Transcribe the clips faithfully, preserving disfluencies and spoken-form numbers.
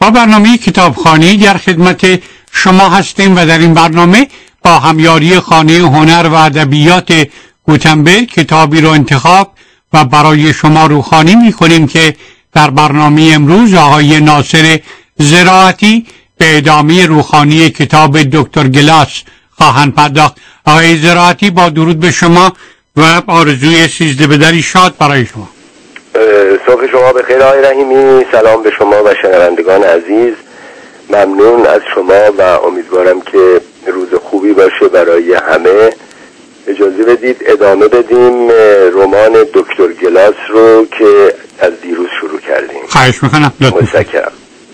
با برنامه کتابخوانی در خدمت شما هستیم و در این برنامه با همیاری خانه هنر و ادبیات گوتنبرگ کتابی رو انتخاب و برای شما روخوانی می‌کنیم که در برنامه امروز آقای ناصر زراعتی به ادامه روخوانی کتاب دکتر گلاس خواهند پرداخت. آقای زراعتی، با درود به شما و آرزوی سیزده بدری شاد برای شما. صبح شما بخیر آقای رحیمی. سلام به شما و شنوندگان عزیز. ممنون از شما و امیدوارم که روز خوبی باشه برای همه. اجازه بدید ادامه بدیم رمان دکتر گلاس رو که از دیروز شروع کردیم. خواهش میکنم. متشکرم.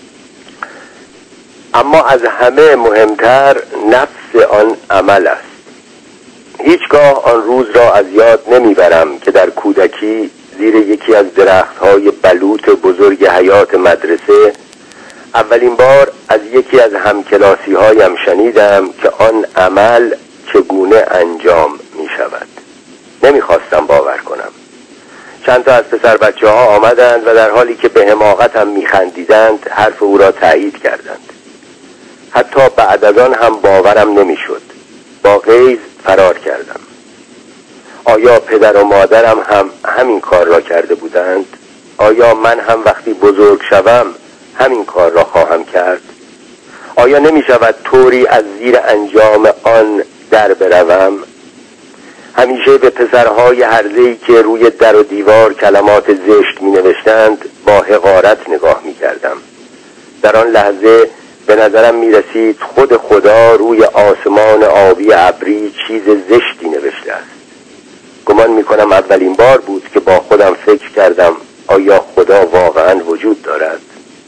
اما از همه مهمتر نفس آن عمل است. هیچگاه آن روز را از یاد نمیبرم که در کودکی زیر یکی از درخت‌های بلوط بزرگ حیاط مدرسه اولین بار از یکی از همکلاسی‌هایم شنیدم که آن عمل چگونه انجام می شود. نمیخواستم باور کنم. چند تا از پسر بچه ها آمدند و در حالی که به حماقتم می خندیدند حرف او را تایید کردند. حتی بعد از آن هم باورم نمی شد. با غیظ فرار کردم. آیا پدر و مادرم هم همین کار را کرده بودند؟ آیا من هم وقتی بزرگ شوم همین کار را خواهم کرد؟ آیا نمی شود طوری از زیر انجام آن در بروم؟ همیشه به پسرهای هرزه‌ای که روی در و دیوار کلمات زشت می نوشتند با حقارت نگاه می کردم. در آن لحظه به نظرم می رسید خود خدا روی آسمان آبی ابری چیز زشتی نوشته است. گمان می کنم اولین بار بود که با خودم فکر کردم آیا خدا واقعا وجود دارد؟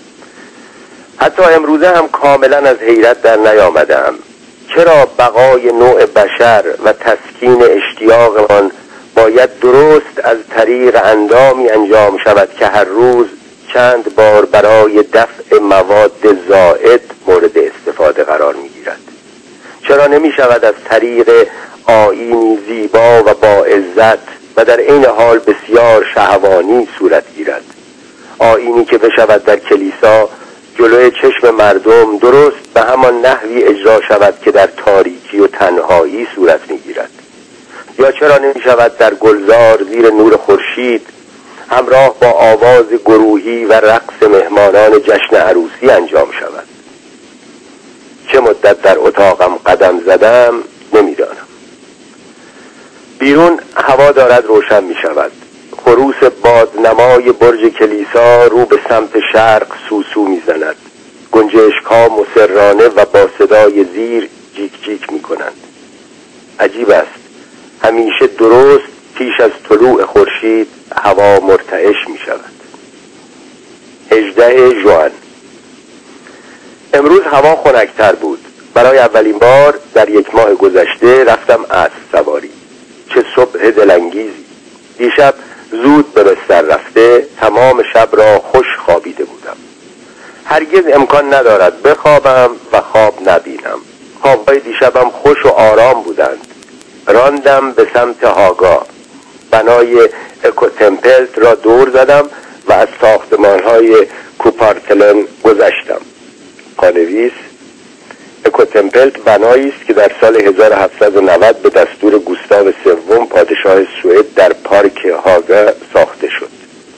حتی امروزه هم کاملا از حیرت در نیامدم. چرا بقای نوع بشر و تسکین اشتیاقمان باید درست از طریق اندامی انجام شود که هر روز چند بار برای دفع مواد زائد مورد استفاده قرار می گیرد؟ چرا نمی شود از طریق آیینی زیبا و با عزت و در این حال بسیار شهوانی صورت گیرد؟ آیینی که بشود در کلیسا جلوی چشم مردم درست به همان نحوی اجرا شود که در تاریکی و تنهایی صورت می‌گیرد. یا چرا نمی شود در گلزار زیر نور خورشید همراه با آواز گروهی و رقص مهمانان جشن عروسی انجام شود؟ چه مدت در اتاقم قدم زدم نمی‌دانم. بیرون هوا دارد روشن می شود. خروس بادنمای برج کلیسا رو به سمت شرق سوسو می زند. گنجشک‌ها مصرانه و با صدای زیر جیک جیک می کنند. عجیب است. همیشه درست پیش از طلوع خورشید هوا مرتعش می شود. هجدهم ژوئن. امروز هوا خنک‌تر بود. برای اولین بار در یک ماه گذشته رفتم اسب سواری. چه صبح دلانگیزی. دیشب زود به بستر رفته تمام شب را خوش خوابیده بودم. هرگز امکان ندارد بخوابم و خواب نبینم. خوابهای دیشبم خوش و آرام بودند. راندم به سمت هاگا. بنای اکوتمپلت را دور زدم و از ساختمانهای کوپارتلن گذشتم. پانویس: اکوتمپلت بنایی است که در سال هزار و هفتصد و نود به دستور گوستاو سوم پادشاه سوئد در پارک هاگا ساخته شد.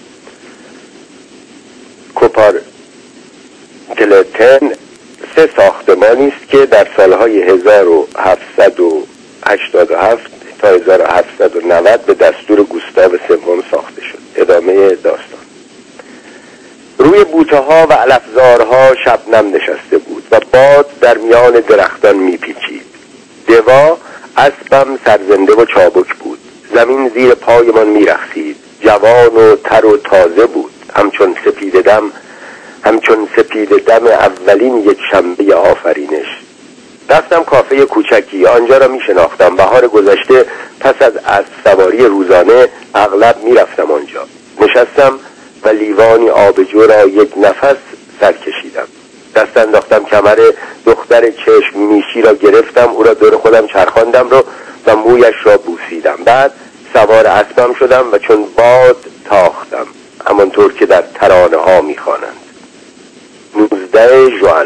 کوپارتلن سه ساختمانی است که در سالهای هزار و هفتصد و هشتاد و هفت تا هزار و هفتصد و نود به دستور گوستاو سوم ساخته شد. ادامه داستان. روی بوته‌ها و علفزارها شبنم نشسته بود و باد در میان درختان میپیچید. دوا اسبم سرزنده و چابک بود. زمین زیر پایمان میرخسید. جوان و تر و تازه بود. همچون سپید دم همچون سپید دم اولین یک شنبه آفرینش. رفتم کافه کوچکی. آنجا را میشناختم. بهار گذشته پس از اسب سواری روزانه اغلب میرفتم آنجا. نشستم و لیوانی آبجو را یک نفس سر کشیدم. دست انداختم کمر دختر چشم میشی را گرفتم. او را دور خودم چرخاندم رو و مویش را بوسیدم. بعد سوار اسبم شدم و چون باد تاختم، همانطور که در ترانه ها میخوانند. نوزده ژوئن.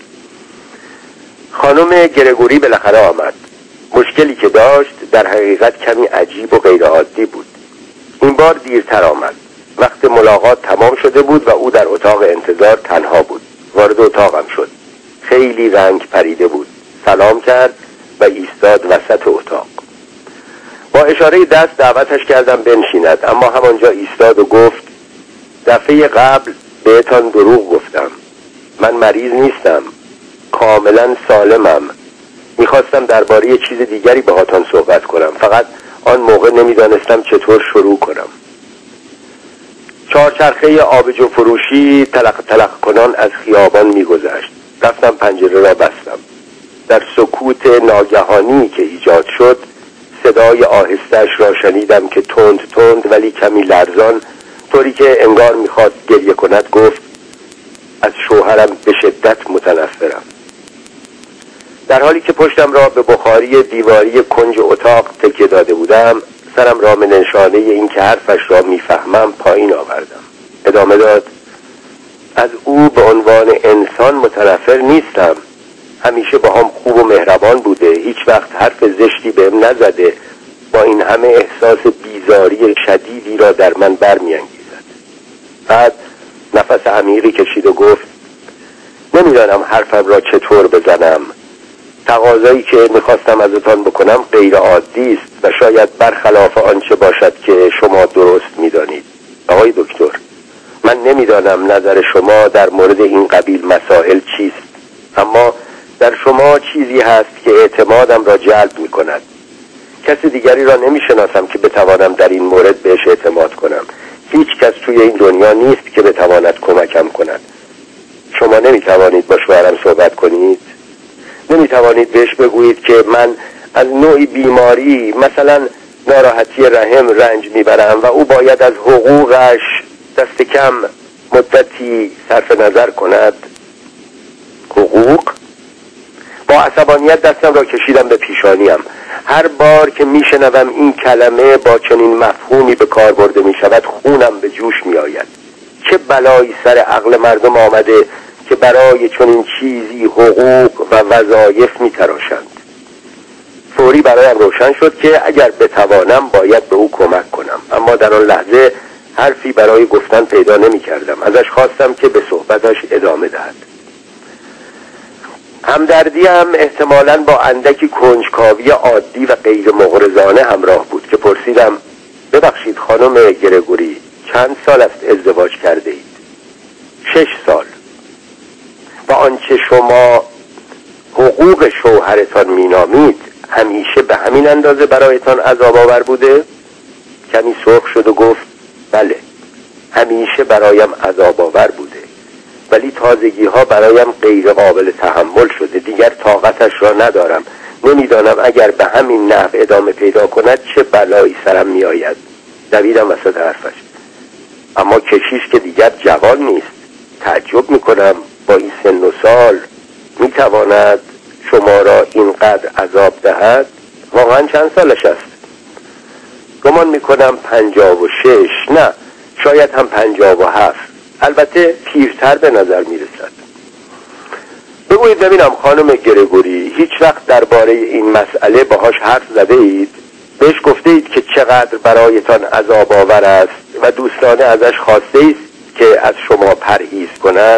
خانم گرگوری بالاخره آمد. مشکلی که داشت در حقیقت کمی عجیب و غیر عادی بود. این بار دیرتر آمد. وقت ملاقات تمام شده بود و او در اتاق انتظار تنها بود. وارد اتاقم شد. خیلی رنگ پریده بود. سلام کرد و ایستاد وسط اتاق. با اشاره دست دعوتش کردم بنشیند، اما همانجا ایستاد و گفت دفعه قبل بهتان دروغ گفتم. من مریض نیستم، کاملا سالمم. میخواستم درباره یه چیز دیگری باهاتان صحبت کنم، فقط آن موقع نمیدانستم چطور شروع کنم. چهارچرخه آبجو فروشی تلق تلق کنان از خیابان میگذشت. رفتم پنجره را بستم. در سکوت ناگهانی که ایجاد شد صدای آهسته‌اش را شنیدم که تند تند ولی کمی لرزان، طوری که انگار میخواست گریه کند، گفت از شوهرم به شدت متنفرم. در حالی که پشتم را به بخاری دیواری کنج اتاق تکیه داده بودم، سرم را به نشانه این که حرفش را میفهمم پایین آوردم. ادامه داد از او به عنوان انسان متنفر نیستم. همیشه با هم خوب و مهربان بوده، هیچ وقت حرف زشتی بهم نزده. با این همه احساس بیزاری شدیدی را در من برمی‌انگیزد. بعد نفس عمیقی کشید و گفت نمیدانم حرفم را چطور بزنم. تقاضایی که میخواستم ازتان بکنم غیر عادی است و شاید برخلاف آنچه باشد که شما درست میدانید. آقای دکتر، من نمیدانم نظر شما در مورد این قبیل مسائل چیست، اما در شما چیزی هست که اعتمادم را جلب میکند. کسی دیگری را نمیشناسم که بتوانم در این مورد بهش اعتماد کنم. هیچ کس توی این دنیا نیست که بتواند کمکم کند. شما نمیتوانید با شوهرم صحبت کنید؟ نمیتوانید بهش بگویید که من از نوعی بیماری، مثلا ناراحتی رحم، رنج میبرم و او باید از حقوقش دست کم مدتی صرف نظر کند؟ حقوق؟ با عصبانیت دستم را کشیدم به پیشانیم. هر بار که میشنوم این کلمه با چنین مفهومی به کار برده میشود خونم به جوش میآید. چه بلایی سر عقل مردم آمده که برای چنین چیزی حقوق و وظایف میتراشند. فوری برایم روشن شد که اگر بتوانم باید به او کمک کنم، اما در آن لحظه حرفی برای گفتن پیدا نمی کردم. ازش خواستم که به صحبتش ادامه دهد. همدردیم احتمالاً با اندکی کنجکاوی عادی و غیر مغرضانه همراه بود که پرسیدم ببخشید خانم گرگوری، چند سال است ازدواج کرده اید؟ شش سال. و آنچه شما حقوق شوهرتان مینامید همیشه به همین اندازه برایتان عذاب آور بوده؟ کمی سرخ شد و گفت بله، همیشه برایم عذاب آور بوده، ولی تازگی ها برایم غیر قابل تحمل شده. دیگر طاقتش را ندارم. نمیدانم اگر به همین نحو ادامه پیدا کند چه بلایی سرم می آید. دویدم وسط حرفش. اما کشیش که دیگر جوان نیست. تعجب می کنم با این سن و سال می تواند شما را اینقدر عذاب دهد؟ واقعا چند سالش است؟ گمان می کنم پنجاه و شش، نه شاید هم پنجاه و هفت. البته پیرتر به نظر می رسد. بگویید ببینم خانم گرگوری، هیچ وقت درباره این مسئله باهاش حرف زده اید؟ بهش گفته اید که چقدر برایتان عذاب آور است و دوستانه ازش خواسته اید که از شما پرهیز کند؟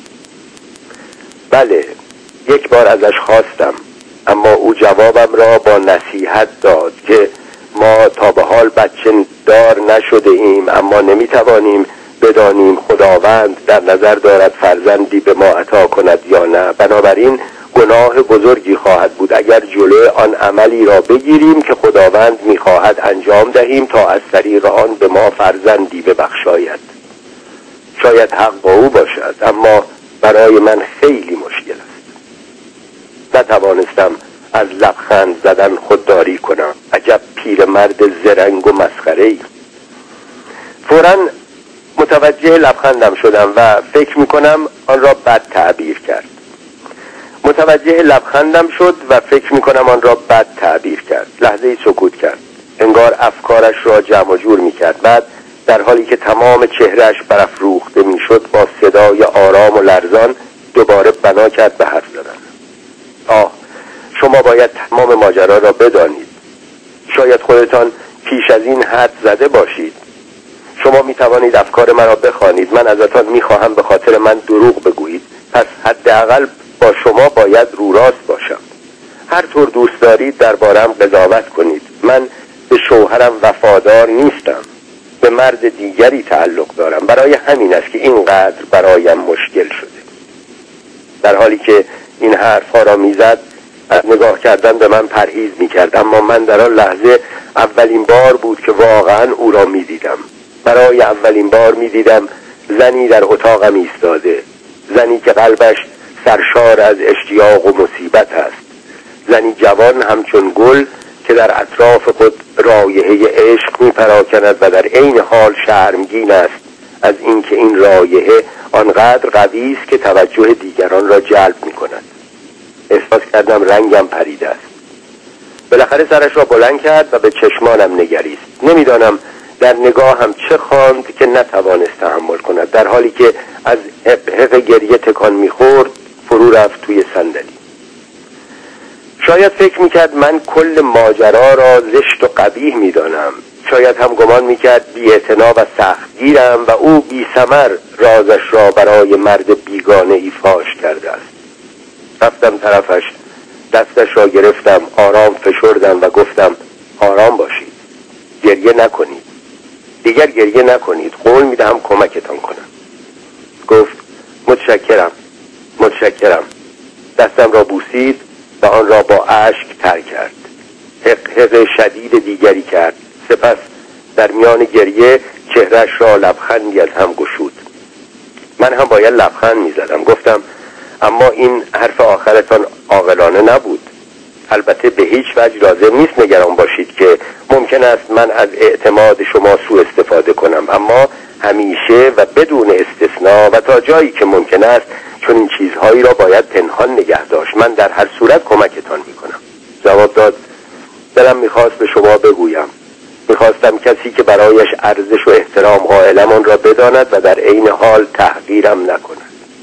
بله، یک بار ازش خواستم، اما او جوابم را با نصیحت داد که ما تا به حال بچه دار نشده ایم، اما نمیتوانیم بدانیم خداوند در نظر دارد فرزندی به ما عطا کند یا نه. بنابراین گناه بزرگی خواهد بود اگر جلوی آن عملی را بگیریم که خداوند میخواهد انجام دهیم تا از طریق آن به ما فرزندی ببخشاید. شاید حق با او باشد، اما برای من خیلی مشکل است. نتوانستم از لبخند زدن خودداری کنم. عجب پیرمرد زرنگ و مسخره‌ای. فوراً متوجه لبخندم شدم و فکر میکنم آن را بد تعبیر کرد. متوجه لبخندم شد و فکر میکنم آن را بد تعبیر کرد. لحظه‌ای سکوت کرد. انگار افکارش را جمع و جور میکرد. بعد در حالی که تمام چهرهش برافروخته میشد با صدای آرام و لرزان دوباره بنا کرد به حرف زدن. آه، شما باید تمام ماجرا را بدانید. شاید خودتان پیش از این حد زده باشید. شما می توانید افکار مرا بخوانید. من ازتان می خواهم به خاطر من دروغ بگویید. پس حداقل با شما باید رو راست باشم. هر طور دوست دارید دربارم قضاوت کنید. من به شوهرم وفادار نیستم. به مرد دیگری تعلق دارم. برای همین است که اینقدر برایم مشکل شده. در حالی که این حرفها را میزد از نگاه کردن به من پرهیز میکرد، اما من در آن لحظه اولین بار بود که واقعا او را میدیدم. برای اولین بار میدیدم زنی در اتاقم ایستاده، زنی که قلبش سرشار از اشتیاق و مصیبت است، زنی جوان همچون گل که در اطراف خود رایحه عشق میپراکند و در عین حال شرمگین است از اینکه این رایحه آنقدر قوی است که توجه دیگران را جلب میکند. احساس کردم رنگم پریده است. بالاخره سرش را بلند کرد و به چشمانم نگریست. نمیدانم در نگاهم چه خواند که نتوانست تحمل کند. در حالی که از حق حق گریه تکان میخورد فرو رفت توی صندلی. شاید فکر میکرد من کل ماجرا را زشت و قبیح میدانم. شاید هم گمان میکرد بی‌اعتنا و سختگیرم و او بی ثمر رازش را برای مرد بیگانه ای فاش کرده است. رفتم طرفش، دستش را گرفتم، آرام فشردم و گفتم آرام باشید، گریه نکنید، دیگر گریه نکنید، قول میدهم کمکتان کنم. گفت متشکرم متشکرم. دستم را بوسید و آن را با اشک تر کرد. حق حق شدید دیگری کرد. سپس در میان گریه چهرش را لبخندی از هم گشود. من هم باید لبخند میزدم. گفتم اما این حرف آخرتان عاقلانه نبود. البته به هیچ وجه لازم نیست نگران باشید که ممکن است من از اعتماد شما سوء استفاده کنم، اما همیشه و بدون استثناء و تا جایی که ممکن است چون این چیزهایی را باید پنهان نگه داشت. من در هر صورت کمکتان میکنم. جواب داد دلم میخواست به شما بگویم. میخواستم کسی که برایش ارزش و احترام قائلم آن را بداند و در عین حال تحقیرم نکند.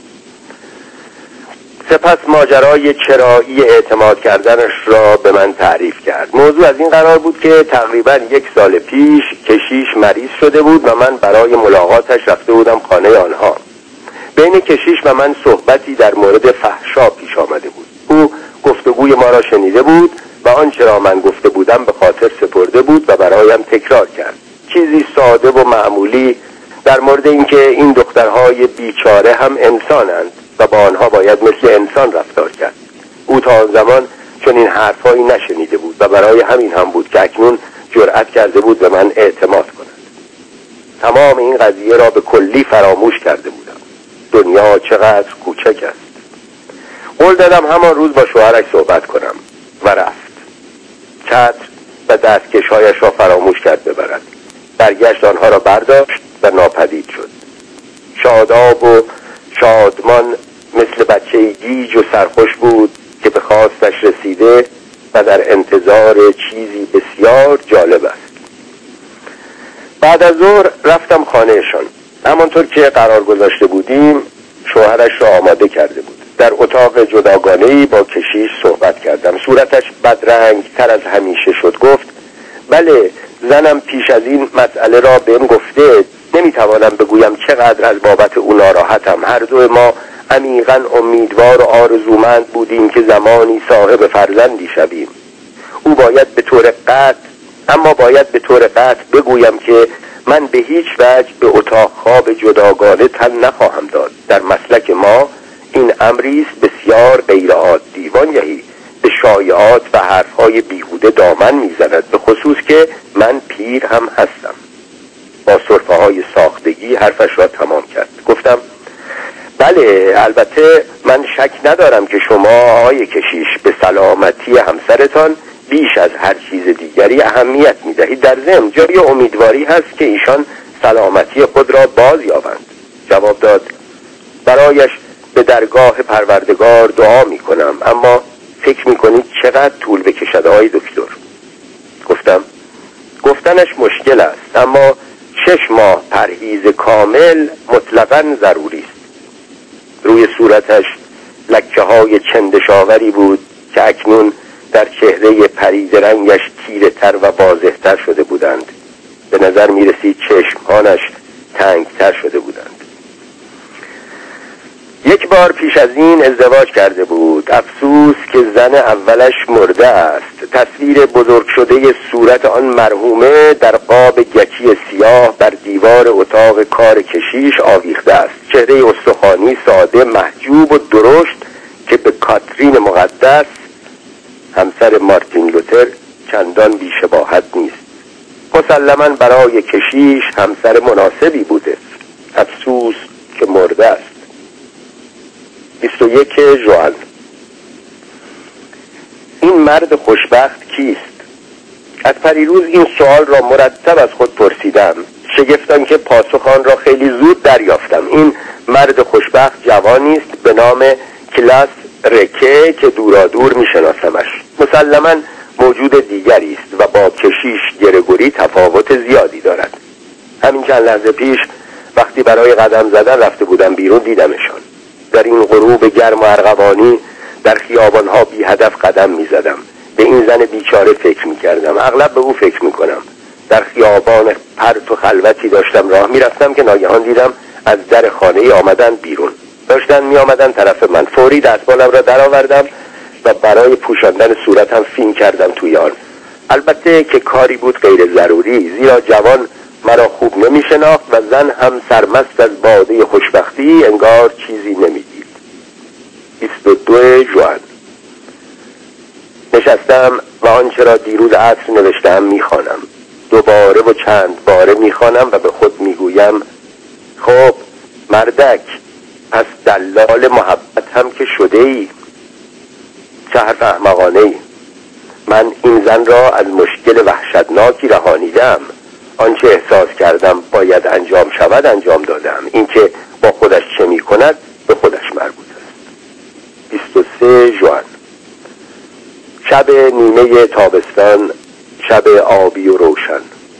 سپس ماجرای چرایی اعتماد کردنش را به من تعریف کرد. موضوع از این قرار بود که تقریبا یک سال پیش کشیش مریض شده بود و من برای ملاقاتش رفته بودم خانه آنها. بین کشیش و من صحبتی در مورد فحشا پیش آمده بود. او گفتگوی ما را شنیده بود و آنچه را من گفته بودم به خاطر سپرده بود و برایم تکرار کرد. چیزی ساده و معمولی در مورد اینکه این دخترهای بیچاره هم انسانند و با آنها باید مثل انسان رفتار کرد. او تا آن زمان چون این حرفایی نشنیده بود و برای همین هم بود که اکنون جرأت کرده بود به من اعتماد کند. تمام این قضیه را به کلی فراموش کرده بودم. دنیا چقدر کوچک است. قول دادم همان روز با شوهرش صحبت کنم و رفت. چتر و دستکش‌هایش را فراموش کرد ببرد. برگشت آنها را برداشت و ناپدید شد. شاداب و شادمان مثل بچه گیج و سرخوش بود که به خواستش رسیده و در انتظار چیزی بسیار جالب است. بعد از ظهر رفتم خانهشان. همانطور که قرار گذاشته بودیم شوهرش را آماده کرده بود. در اتاق جداگانه‌ای با کشیش صحبت کردم. صورتش بدرنگ تر از همیشه شد. گفت بله، زنم پیش از این مسئله را بهم گفته. نمیتوانم بگویم چقدر از بابت او ناراحتم. هر دو ما عمیقاً امیدوار و آرزومند بودیم که زمانی صاحب فرزندی شویم. او باید به طور قطع اما باید به طور قطع بگویم که من به هیچ وجه به اتاق خواب جداگانه تن نخواهم داد. در مسلک ما این امری است بسیار غیر عادی. وانگهی به شایعات و حرفهای بیهوده دامن میزند، به خصوص که من پیر هم هستم. با سرفه های ساختگی حرفش را تمام کرد. گفتم بله، البته من شک ندارم که شما آقای کشیش به سلامتی همسرتان بیش از هر چیز دیگری اهمیت میدهید. در ضمن جای امیدواری هست که ایشان سلامتی خود را باز یابند. جواب داد برایش به درگاه پروردگار دعا میکنم، اما فکر میکنید چقدر طول بکشد آقای دکتر؟ گفتم گفتنش مشکل است، اما شش ماه پرهیز کامل مطلقاً ضروری است. روی صورتش لکه های چندشاوری بود که اکنون در چهره پرید رنگش تیره تر و واضح تر شده بودند. به نظر می رسید چشمهانش تنگ تر شده بودند. یک بار پیش از این ازدواج کرده بود. افسوس که زن اولش مرده است. تصویر بزرگ شده صورت آن مرحومه در قاب گچی سیاه بر دیوار اتاق کار کشیش آویخته است. چهره استخوانی ساده، محجوب و درشت که به کاترین مقدس همسر مارتین لوتر چندان بی‌شباهت نیست. مسلماً برای کشیش همسر مناسبی بوده. افسوس که مرده است. بیست و یک ژوئن. این مرد خوشبخت کیست؟ از پریروز این سوال را مرتب از خود پرسیدم. شگفتم که پاسخ آن را خیلی زود دریافتم. این مرد خوشبخت جوانی است به نام کلاس رکه که دورادور میشناسمش. مسلماً موجود دیگری است و با کشیش گرگوری تفاوت زیادی دارد. همین چند لحظه پیش وقتی برای قدم زدن رفته بودم بیرون دیدمشان. در این غروب گرم و ارغوانی در خیابانها بی هدف قدم می زدم. به این زن بیچاره فکر می کردم. اغلب به او فکر می کنم. در خیابان پرت و خلوتی داشتم راه می رفتم که ناگهان دیدم از در خانه آمدن بیرون. داشتن می آمدن طرف من. فوری دستمالم را در آوردم و برای پوشاندن صورتم فین کردم توی آن. البته که کاری بود غیر ضروری، زیرا جوان مرا خوب نمی شناخت و زن هم سرمست از باده خوشبختی انگار چیزی نمی دید. بیست و دو ژوئن. نشستم و آنچه را دیروز عصر نوشتم می خوانم. دوباره و چند باره می خوانم و به خود می گویم خب مردک، پس دلال محبت هم که شده ای. چه حرف احمقانه ای. من این زن را از مشکل وحشتناکی رهانیدم. آنچه احساس کردم باید انجام شود انجام دادم. اینکه با خودش چه می کند به خودش مربوط است. بیست و سه ژوئن. شب نیمه تابستان، شب آبی و روشن.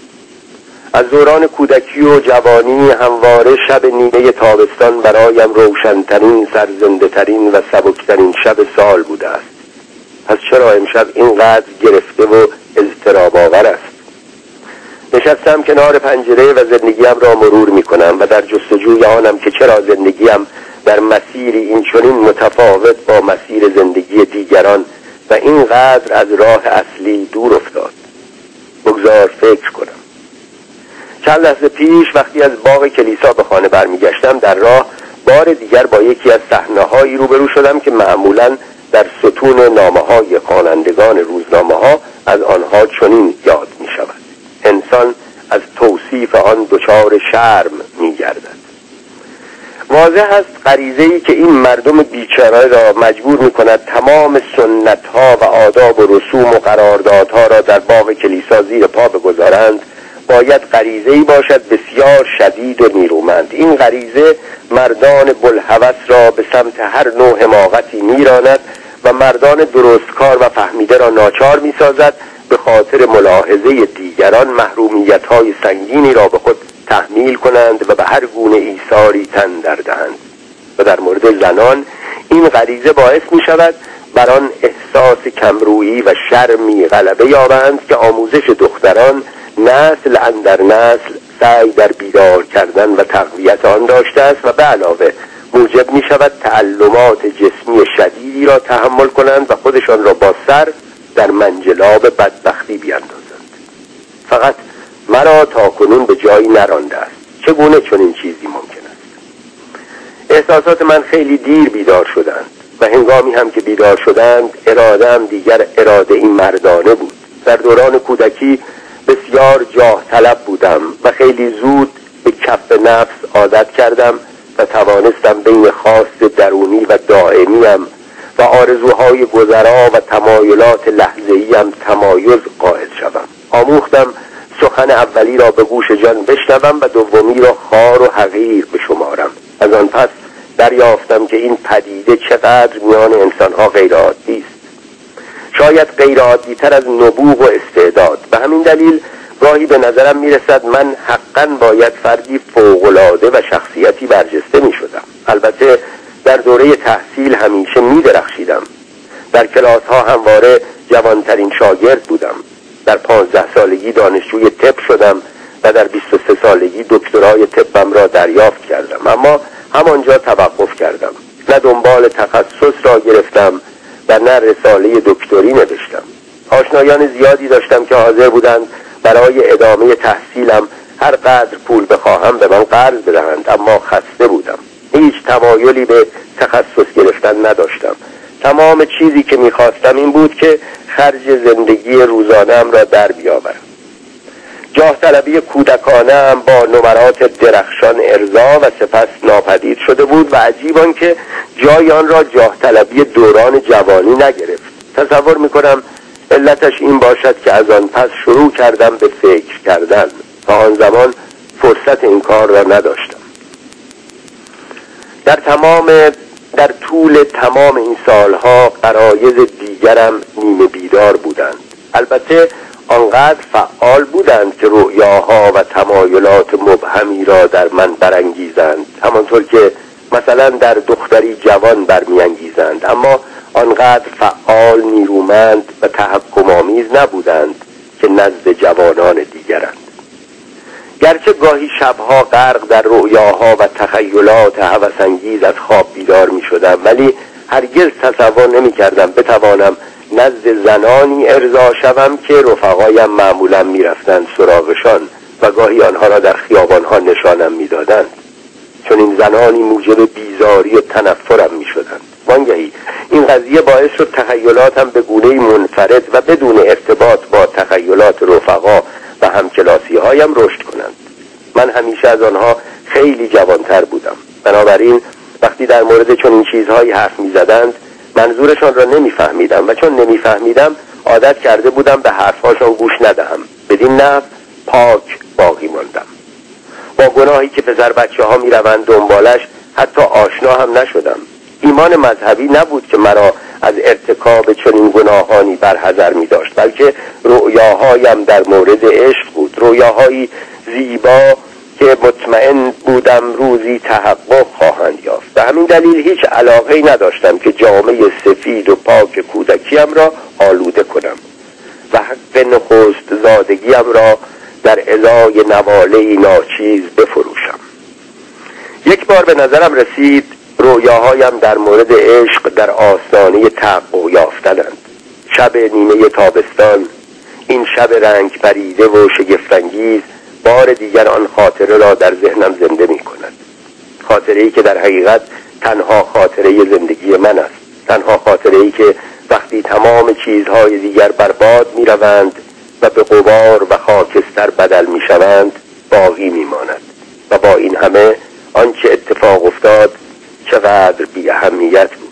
از دوران کودکی و جوانی همواره شب نیمه تابستان برایم روشنترین، سرزنده ترین و سبکترین شب سال بوده است. پس چرا امشب اینقدر گرفته و اضطراب آور است؟ نشستم کنار پنجره و زندگیم را مرور می کنم و در جستجوی آنم که چرا زندگیم در مسیری این چنین متفاوت با مسیر زندگی دیگران و اینقدر از راه اصلی دور افتاد. بگذار فکر کنم. چند لحظه پیش وقتی از باغ کلیسا به خانه برمیگشتم در راه بار دیگر با یکی از صحنه‌هایی روبرو شدم که معمولاً در ستون نامه‌های خوانندگان روزنامه‌ها از آنها چنین یاد می‌شود: انسان از توصیف آن دچار شرم می‌گردد. واضح است غریزه‌ای که این مردم بیچاره را مجبور می‌کند تمام سنت‌ها و آداب و رسوم و قراردادها را در باغ کلیسا زیر پا بگذارند باید غریزه‌ای باشد بسیار شدید و نیرومند. این غریزه مردان بلهوس را به سمت هر نوع حماقتی می‌راند و مردان درستکار و فهمیده را ناچار می‌سازد به خاطر ملاحظه دیگران محرومیت‌های سنگینی را به خود تحمیل کنند و به هر گونه ایثاری تن در دهند. و در مورد زنان این غریزه باعث می‌شود بر آن احساس کمرویی و شرمی غلبه یابند که آموزش دختران نسل اندر نسل سعی در بیدار کردن و تقویت آن داشته است و به علاوه موجب می شود تعلمات جسمی شدیدی را تحمل کنند و خودشان را با سر در منجلاب بدبختی بیاندازند. فقط مرا تا کنون به جایی نرانده است. چگونه چنین چیزی ممکن است؟ احساسات من خیلی دیر بیدار شدند و هنگامی هم که بیدار شدند اراده‌ام دیگر اراده این مردانه بود. در دوران کودکی بسیار جاه طلب بودم و خیلی زود به کف نفس عادت کردم و توانستم بین خواست درونی و دائمیم و آرزوهای گذرا و تمایلات لحظه‌ایم تمایز قائل شوم. آموختم سخن اولی را به گوش جان بشنوم و دومی را خار و حقیر بشمارم. از آن پس دریافتم که این پدیده چقدر میان انسانها غیر عادی است. شاید غیر عادی تر از نبوغ و استعداد. به همین دلیل گاهی به نظرم میرسد من حقاً باید فردی فوق‌العاده و شخصیتی برجسته می شدم. البته در دوره تحصیل همیشه می درخشیدم. در کلاس ها همواره جوانترین شاگرد بودم. در پانزده سالگی دانشجوی طب شدم و در بیست و سه سالگی دکترای طبم را دریافت کردم، اما همانجا توقف کردم. نه دنبال تخصص را گرفتم و نه رساله دکتری نوشتم. آشنایان زیادی داشتم که حاضر بودند برای ادامه تحصیلم هر قدر پول بخواهم به من قرض بدهند، اما خسته بودم. هیچ تمایلی به تخصص گرفتن نداشتم. تمام چیزی که میخواستم این بود که خرج زندگی روزانه‌ام را در بیاورم. جاه طلبی کودکانه‌ام با نمرات درخشان ارضا و سپس ناپدید شده بود و عجیب آن که جای آن را جاه طلبی دوران جوانی نگرفت. تصور میکنم علتش این باشد که از آن پس شروع کردم به فکر کردن. تا آن زمان فرصت این کار را نداشتم. در تمام در طول تمام این سالها غرایز دیگرم نیمه بیدار بودند. البته آنقدر فعال بودند که رؤیاها و تمایلات مبهمی را در من برانگیزند، همانطور که مثلا در دختری جوان برمیانگیزند، اما آنقدر فعال، نیرومند و تحکم‌آمیز نبودند که نزد جوانان دیگرند. گرچه گاهی شبها غرق در رؤیاها و تخیلات هوس‌انگیز از خواب بیدار می شدم، ولی هرگز تصور نمی کردم بتوانم نزد زنانی ارضا شوم که رفقایم معمولا می رفتند سراغشان و گاهی آنها را در خیابانها نشانم می دادند، چون این زنانی موجب بیزاری و تنفرم می شدند. وانگهی این قضیه باعث شد تخیلاتم به گونه‌ای منفرد و بدون ارتباط با تخیلات رفقا و همکلاسی هایم رشد کنند. من همیشه از آنها خیلی جوانتر بودم، بنابراین وقتی در مورد چنین چیزهایی حرف می زدند منظورشان را نمی فهمیدم و چون نمی فهمیدم عادت کرده بودم به حرفهاشان گوش ندهم. بدین نحو پاک باقی ماندم. با گناهی که پسر بچه ها می روند دنبالش حتی آشنا هم نشدم. ایمان مذهبی نبود که مرا از ارتکاب چنین گناهانی برحذر می داشت، بلکه رؤیاهایم در مورد عشق بود، رؤیاهایی زیبا که مطمئن بودم روزی تحقق خواهند یافت. به همین دلیل هیچ علاقه‌ای نداشتم که جامعه سفید و پاک کودکیم را آلوده کنم و حق نخست زادگیم را در ازای نواله‌ای ناچیز بفروشم. یک بار به نظرم رسید رؤیاهایم در مورد عشق در آستانه تحقق یافتند. شب نیمه تابستان، این شب رنگ پریده و شگفت‌انگیز بار دیگر آن خاطره را در ذهنم زنده می کند. خاطره‌ای که در حقیقت تنها خاطره زندگی من است، تنها خاطره‌ای که وقتی تمام چیزهای دیگر برباد می روند و به غبار و خاکستر بدل می شوند باقی می ماند و با این همه آنچه اتفاق افتاد چقدر بی اهمیت بود.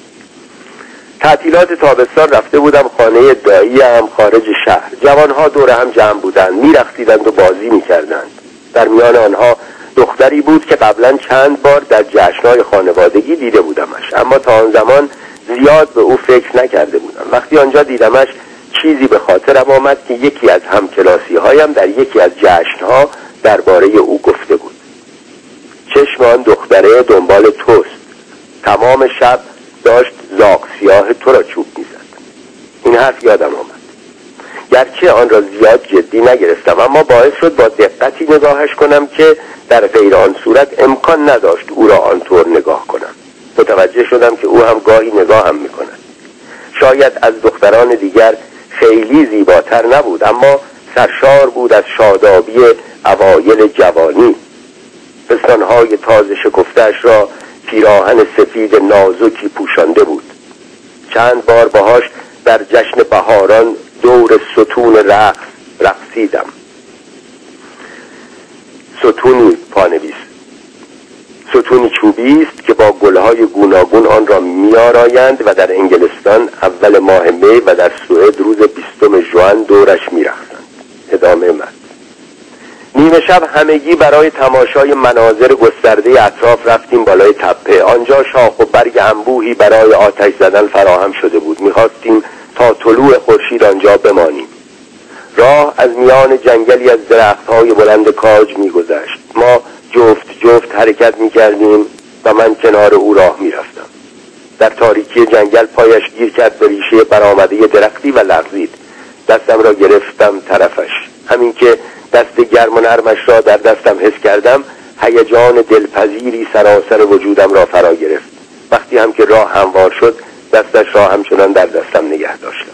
تعطیلات تابستان رفته بودم خانه داییم خارج شهر. جوانها دور هم جمع بودند، می‌رقصیدند و بازی می‌کردند. در میان آنها دختری بود که قبلا چند بار در جشن‌های خانوادگی دیده بودمش، اما تا آن زمان زیاد به او فکر نکرده بودم. وقتی آنجا دیدمش چیزی به خاطرم آمد که یکی از همکلاسی‌هایم در یکی از جشن‌ها درباره او گفته بود. چشم آن دختره دنبال توست، تمام شب داشت زاغ سیاه تو را چوب میزد. این حرف یادم آمد. گرچه آن را زیاد جدی نگرفتم، اما باعث شد با دقتی نگاهش کنم که در غیر آن صورت امکان نداشت او را آنطور نگاه کنم. متوجه شدم که او هم گاهی نگاهم میکند. شاید از دختران دیگر خیلی زیباتر نبود، اما سرشار بود از شادابی اوایل جوانی. پستانهای تازه شکفتش را پیراهن سفید نازکی پوشانده بود. چند بار باهاش در جشن بهاران دور ستون رقص رقصیدم. ستونی پانویس ستونی چوبی است که با گلهای گوناگون آن را میآرایند و در انگلستان اول ماه می و در سوئد روز بیستم ژوئن دورش میرقصند. ادامه متن. نیمه شب همگی برای تماشای مناظر گسترده اطراف رفتیم بالای تپه. آنجا شاخ و برگ انبوهی برای آتش زدن فراهم شده بود. می‌خواستیم تا طلوع خورشید آنجا بمانیم. راه از میان جنگلی از درخت‌های بلند کاج می‌گذشت. ما جفت جفت حرکت می‌کردیم و من کنار او راه می رفتم. در تاریکی جنگل پایش گیر کرد به ریشه برآمده درختی و لغزید. دستم را گرفتم طرفش. همین که دست گرم و نرمش را در دستم حس کردم، هیجان دلپذیری سراسر وجودم را فرا گرفت. وقتی هم که راه هموار شد، دستش را همچنان در دستم نگه داشتم.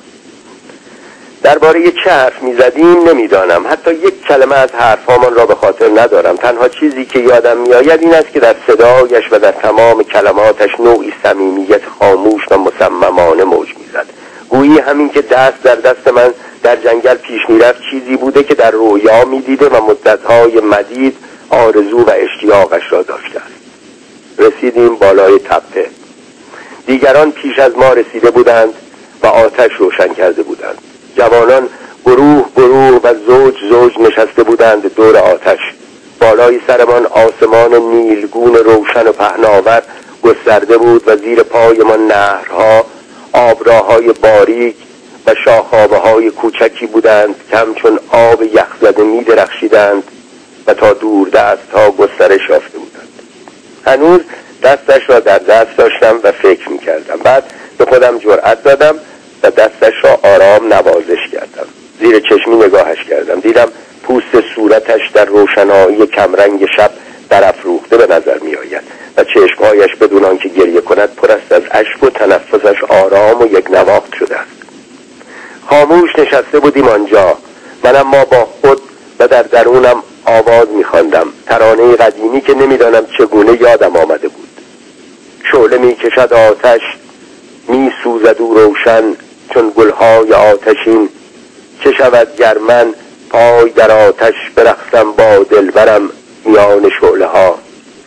درباره چه حرف می‌زدیم نمی‌دانم. حتی یک کلمه از حرفهامان را به خاطر ندارم. تنها چیزی که یادم می‌آید این است که در صدایش و در تمام کلماتش نوعی صمیمیت خاموش و مصممانه موج می‌زد. گویی همین که دست در دست من در جنگل پیش می‌رفت چیزی بوده که در رویا می‌دیده و مدت‌های مدید آرزو و اشتیاقش را داشته است. رسیدیم بالای تپه. دیگران پیش از ما رسیده بودند و آتش روشن کرده بودند. جوانان گروه گروه و زوج زوج نشسته بودند دور آتش. بالای سرمان آسمان نیلگون روشن و پهناور گسترده بود و زیر پایمان نهرها، آبراهای باریک و شاخابه های کوچکی بودند که همچون آب یخزده می درخشیدند و تا دور دست ها گسترش یافته بودند. هنوز دستش را در دست داشتم و فکر می کردم. بعد به خودم جرأت دادم و دستش را آرام نوازش کردم. زیر چشمی نگاهش کردم. دیدم پوست صورتش در روشنایی کمرنگ شب درافروخته به نظر می آید و چشمهایش بدون آنکه گریه کند پر است از اشک و تنفسش آرام و یک نواخت شده است. خاموش نشسته بودیم آنجا. من اما با خود و در درونم آواز می خواندم، ترانه قدیمی که نمیدانم چگونه یادم آمده بود. شعله می کشد آتش، می سوزد و روشن چون گلهای آتشین. چه شود گر من پای در آتش برقصم با دلبرم میان شعله ها.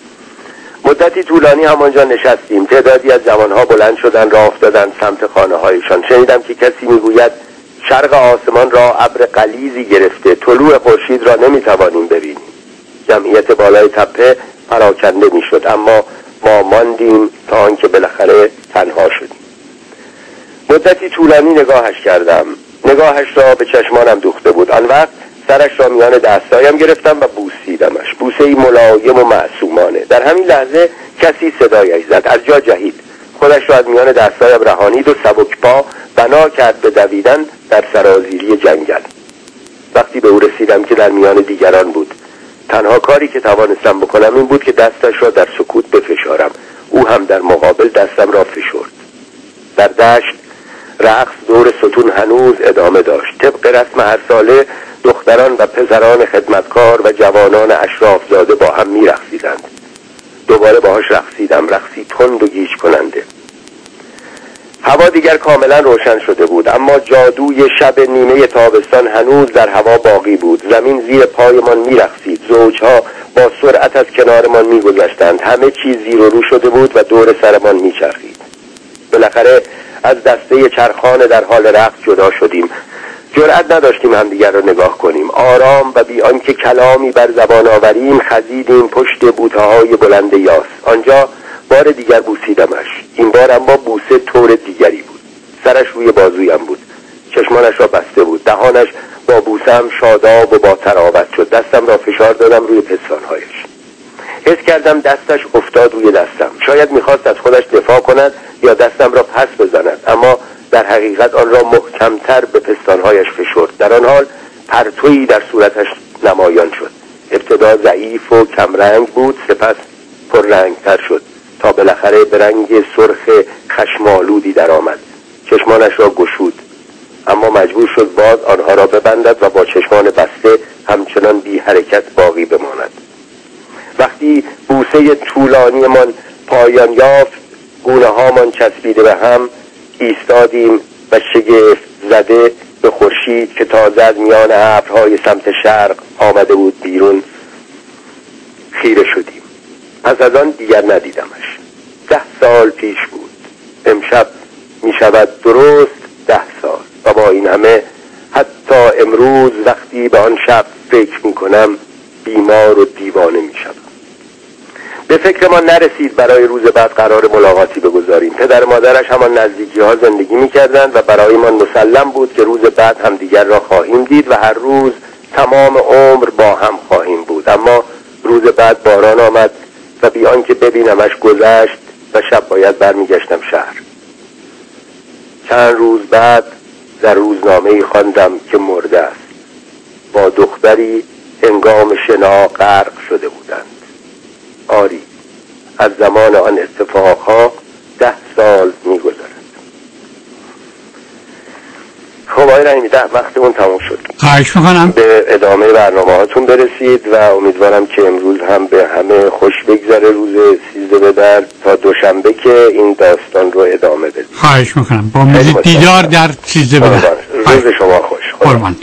مدتی طولانی همانجا نشستیم. تعدادی از جوانها بلند شدند راه افتادند سمت خانه هایشان. شنیدم که کسی میگوید شرق آسمان را ابر غلیظی گرفته، طلوع خورشید را نمیتوانیم ببینیم. جمعیت بالای تپه پراکنده میشد، اما ما ماندیم تا آنکه بالاخره تنها شدیم. مدتی طولانی نگاهش کردم. نگاهش را به چشمانم دوخته بود. آن وقت سرش را میان دستایم گرفتم و بوسیدمش. بوسه‌ای ملایم و معصومانه. در همین لحظه کسی صدایش زد. از جا جهید. خودش را از میان دستایم رهانید و سبکپا بنا کرد به دویدن در سرازیری جنگل. وقتی به او رسیدم که در میان دیگران بود، تنها کاری که توانستم بکنم این بود که دستش را در سکوت بفشارم. او هم در مقابل دستم را فشرد. در دشت رقص دور ستون هنوز ادامه داشت. طبق رسم هر ساله دختران و پسران خدمتکار و جوانان اشرافزاده با هم می رقصیدند. دوباره باهاش رقصیدم. رقصی تند و گیج کننده. هوا دیگر کاملا روشن شده بود، اما جادوی شب نیمه تابستان هنوز در هوا باقی بود. زمین زیر پایمان می رقصید. زوجها با سرعت از کنارمان می گذشتند. همه چیز زیر و رو شده بود و دور سرمان می چرخید. بالاخره از دسته چرخان در حال رقص جدا شدیم. جرأت نداشتیم همدیگر را نگاه کنیم. آرام و بی آنکه کلامی بر زبان آوریم خزیدیم پشت بوته‌های بلند یاس. آنجا بار دیگر بوسیدمش. این بار اما بوسه طور دیگری بود. سرش روی بازویم بود. چشمانش را بسته بود. دهانش با بوسم شاداب و با تراوت شد. دستم را فشار دادم روی پستانهایش. حس کردم دستش افتاد روی دستم. شاید میخواست از خودش دفاع کند یا دستم را پس بزند، اما در حقیقت آن را محکمتر به پستانهایش فشرد. در آن حال پرتویی در صورتش نمایان شد. ابتدا ضعیف و کمرنگ بود، سپس پررنگتر شد تا بالاخره به رنگ سرخ خشمالودی در آمد. چشمانش را گشود، اما مجبور شد باز آنها را ببندد و با چشمان بسته همچنان بی حرکت باقی بماند. وقتی بوسه طولانی من پایان یافت، گونه هامان چسبیده به هم ایستادیم و شگفت زده به خورشید که تازه از میان ابرهای سمت شرق آمده بود بیرون خیره شدیم. پس از آن دیگر ندیدمش. ده سال پیش بود. امشب می شود درست ده سال و با این همه حتی امروز وقتی به آن شب فکر می کنم بیمار و دیوانه می شدم. به فکر ما نرسید برای روز بعد قرار ملاقاتی بگذاریم. پدر مادرش همان نزدیکی ها زندگی می کردند و برای من مسلم بود که روز بعد هم دیگر را خواهیم دید و هر روز تمام عمر با هم خواهیم بود. اما روز بعد باران آمد، و بی آنکه ببینمش گذشت و شب باید برمیگشتم شهر. چند روز بعد در روزنامه‌ای خواندم که مرده است. با دختری هنگام شنا غرق شده بودند. آری، از زمان آن اتفاقها ده سال می‌گذرد. خب آقای رحیمی، ده وقتمون تموم شد. خواهش میکنم به ادامه برنامه هاتون برسید و امیدوارم که امروز هم به همه خوش بگذره، روز سیزده به در، تا دوشنبه که این داستان رو ادامه بدید. خواهش میکنم. با امید دیدار در سیزده به در. روز شما خوش. قربان.